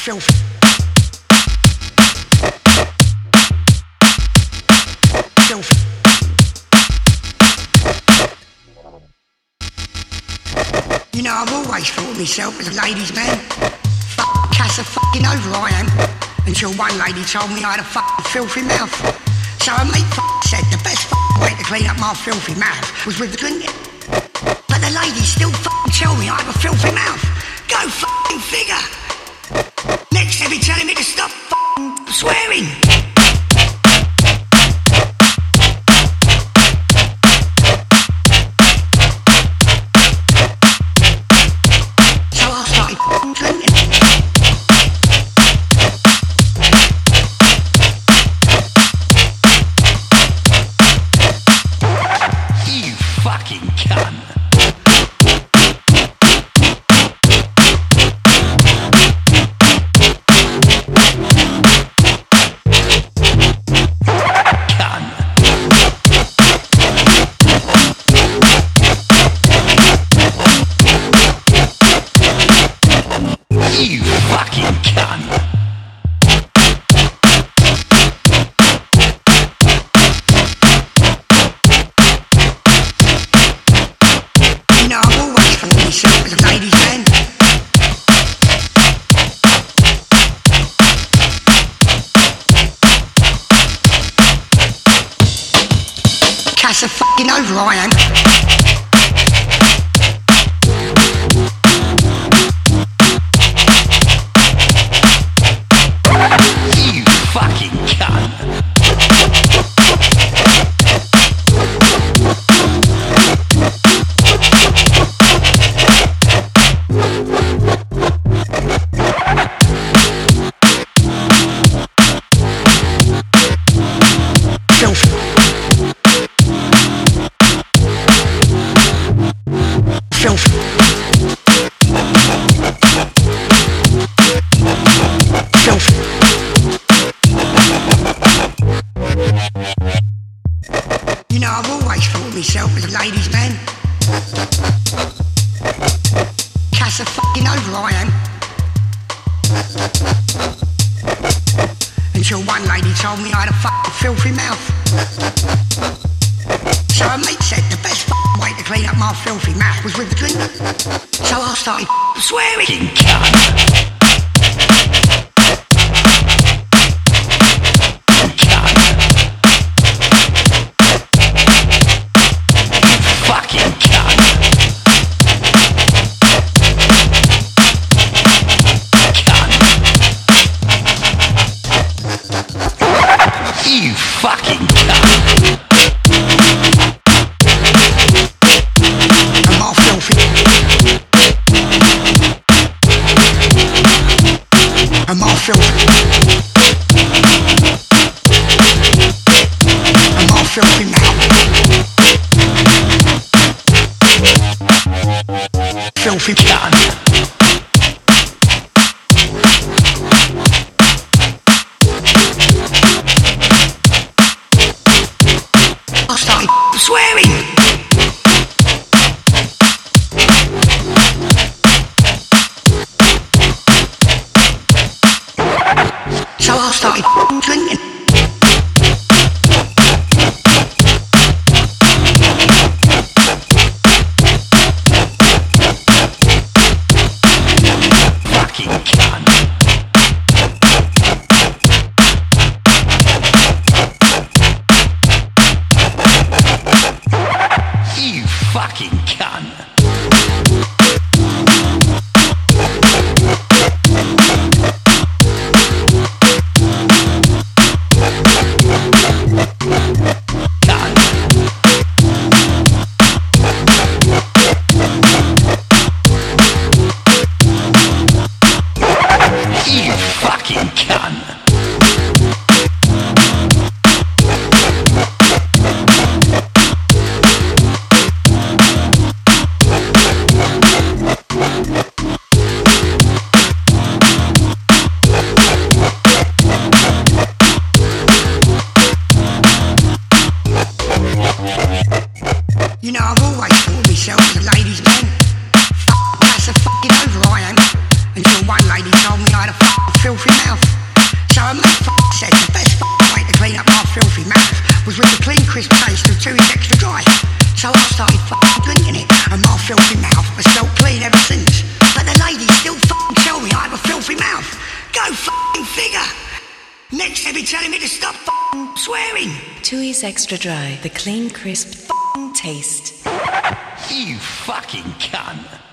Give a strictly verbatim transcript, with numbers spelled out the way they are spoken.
filth. Filth. You know, I've always thought of myself as a ladies' man. Fuck Casa fucking over I am. Until one lady told me I had a fucking filthy mouth. So a mate fucking said the best fucking way to clean up my filthy mouth was with the drinking. But the ladies still fucking tell me I have a filthy mouth. Go fucking figure. Next they'll be telling me to stop fucking swearing. Casa fucking over I am. You fucking cunt. Filth. Filth. You know, I've always thought of myself as a ladies' man. Casa fucking over I am. Until one lady told me I had a fucking filthy mouth. So a mate said the best fucking way to clean up my filthy mouth was with the drink. So I started swearing. Fucking cunt. You fucking cunt. I'm all filthy. I'm all filthy. I'm all filthy now. Filthy cunt. I started swearing. So I started drinking. Fucking cunt. You fucking cunt. You fucking cunt. You know, I've always thought of myself as a ladies' man. Fuck, that's a fucking over I am. Until one lady told me I had a fucking filthy mouth. So a mate f***ing said the best f***ing way to clean up my filthy mouth was with the clean crisp taste of Tooheys Extra Dry. So I started f***ing drinking it, and my filthy mouth has felt clean ever since. But the ladies still f***ing tell me I have a filthy mouth. Go f***ing figure. Next they'll be telling me to stop f***ing swearing. Tooheys Extra Dry, the clean crisp f***ing taste. You fucking cunt.